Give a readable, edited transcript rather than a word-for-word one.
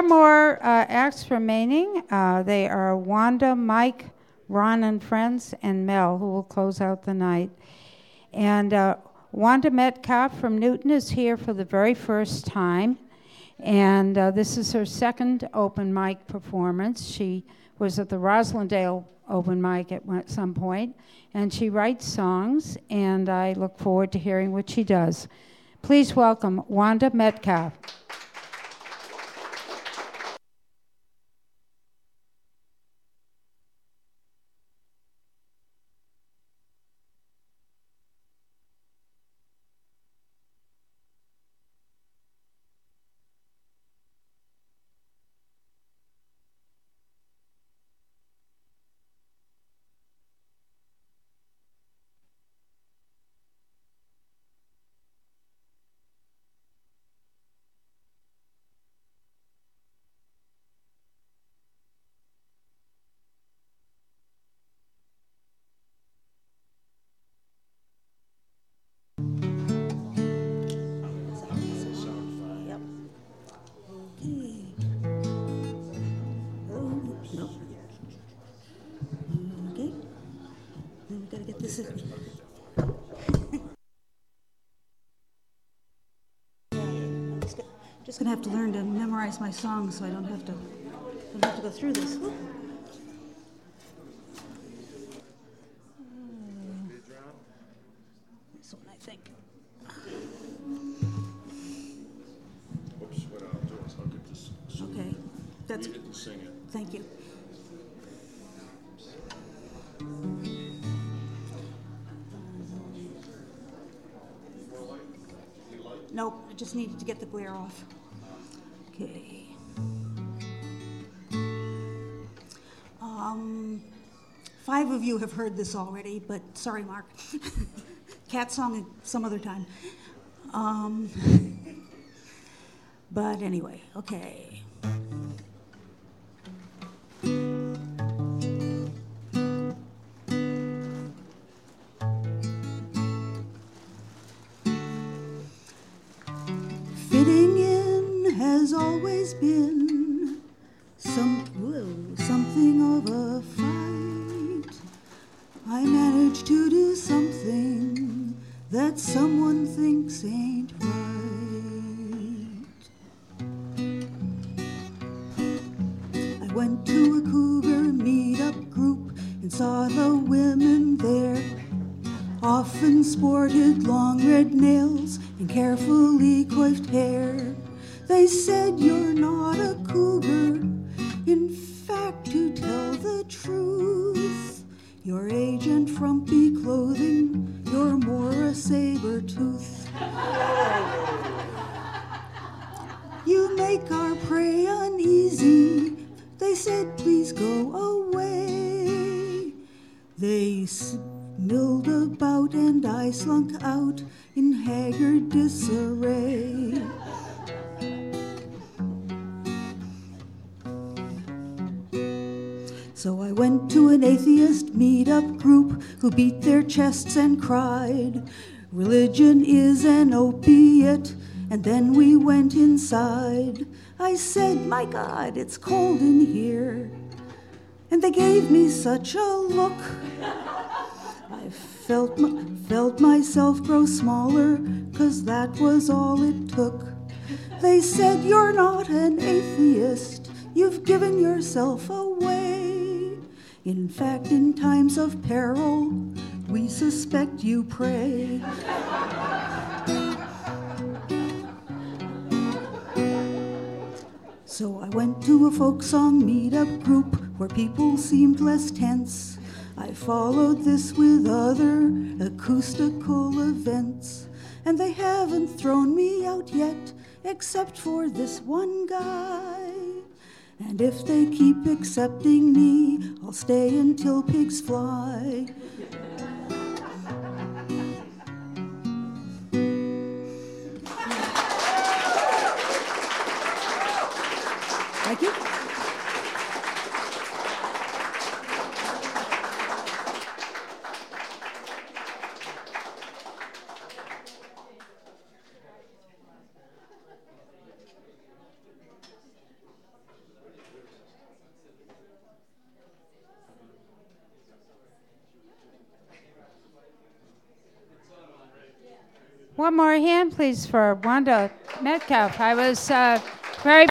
four more acts remaining. They are Wanda, Mike, Ron and Friends, and Mel, who will close out the night. And Wanda Metcalf from Newton is here for the very first time. And this is her second open mic performance. She was at the Roslindale open mic at some point, and she writes songs, and I look forward to hearing what she does. Please welcome Wanda Metcalf. Just gonna have to learn to memorize my songs so I don't have to go through this. This one, I think. Oops, what I'll do is I'll get this. Okay, that's. Read it and sing it. Thank you. Nope, I just needed to get the glare off. Okay. 5 of you have heard this already, but sorry, Mark. Cat song some other time. But anyway, okay. Fitting in has always been something of a fight. I managed to do something that someone thinks ain't right. I went to a cougar meetup group and saw the women there. Often sported long red nails and carefully coiffed hair. They said you're not a cougar. In fact, to tell the truth, your age and frumpy clothing, you're more a saber-tooth. You make our prey uneasy. They said, please go away. They milled about and I slunk out in haggard disarray. So I went to an atheist meetup group who beat their chests and cried, religion is an opiate, and then we went inside. I said, my God, it's cold in here. And they gave me such a look. I felt myself grow smaller, 'cause that was all it took. They said, you're not an atheist, you've given yourself away. In fact, in times of peril, we suspect you pray. So I went to a folk song meetup group where people seemed less tense. I followed this with other acoustical events, and they haven't thrown me out yet, except for this one guy. And if they keep accepting me, I'll stay until pigs fly. Thank you. One more hand, please, for Wanda Metcalf. I was very